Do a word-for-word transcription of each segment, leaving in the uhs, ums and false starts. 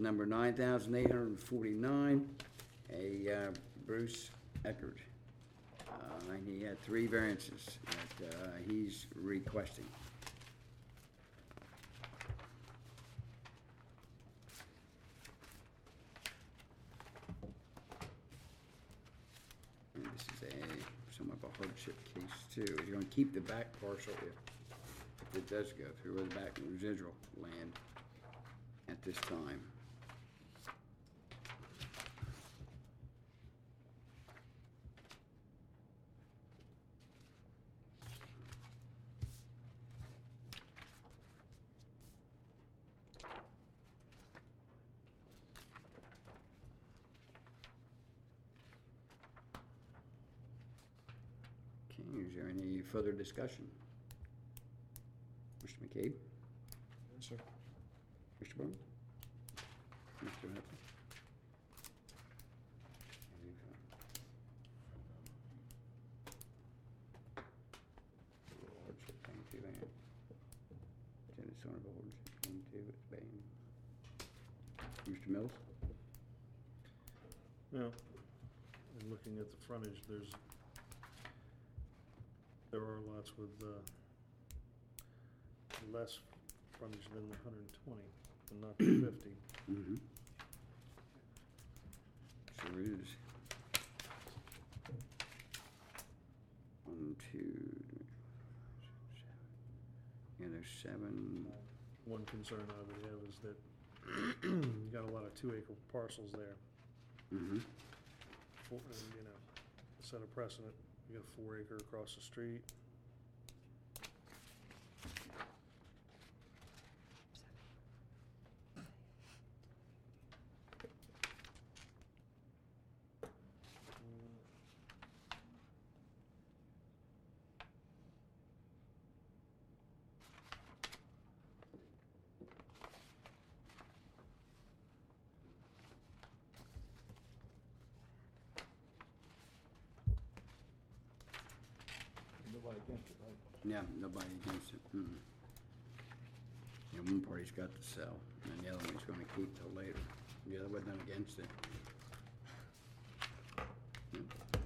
number nine thousand eight hundred and forty-nine, a uh, Bruce Eckert. Uh, and he had three variances that uh, he's requesting. And this is a somewhat of a hardship case too. He's gonna keep the back parcel if, if it does go through, or the back residual land at this time. Okay, is there any further discussion? Mister McCabe? Yes, sir. Mister Byrne? Mister Hudson? Hardship thing too, ain't it? It's in the zone of hardship thing too, it's banned. Mister Mills? Yeah, and looking at the frontage, there's, there are lots with, uh, less frontage than the hundred and twenty, but not the fifty. Mm-hmm. Sure is. One, two, yeah, there's seven. One concern I would have is that you got a lot of two acre parcels there. Mm-hmm. Four, and, you know, set a precedent, you got a four acre across the street. Nobody against it, right? Yeah, nobody against it. Mm-mm. Yeah, one party's got to sell, and the other one's gonna keep till later. The other one not against it. Yep.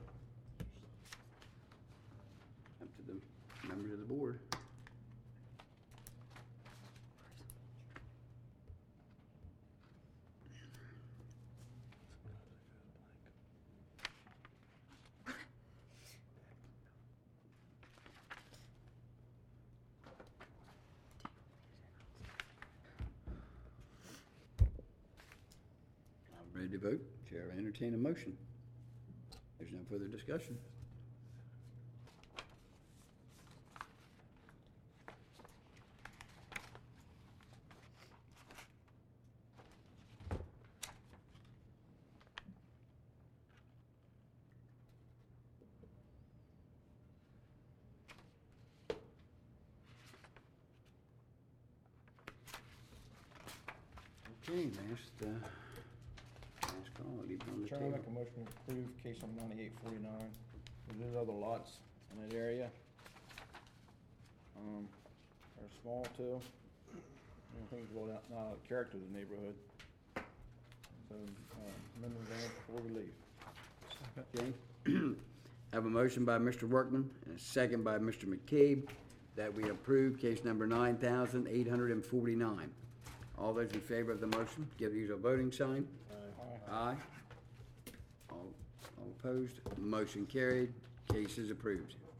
Up to the members of the board. I'm ready to vote. Chair will entertain a motion. There's no further discussion. Okay, last, uh, last call, leave it on the Chairman, I table. make a motion to approve case number ninety-eight forty-nine. There's other lots in that area. Um, they're small too. I don't think it's well out, not out of character of the neighborhood. So, uh, amend the variance before we leave. Okay. Have a motion by Mister Workman and a second by Mister McCabe that we approve case number nine thousand eight hundred and forty-nine. All those in favor of the motion, give these a voting sign. Aye. Aye. All, all opposed, motion carried, case is approved.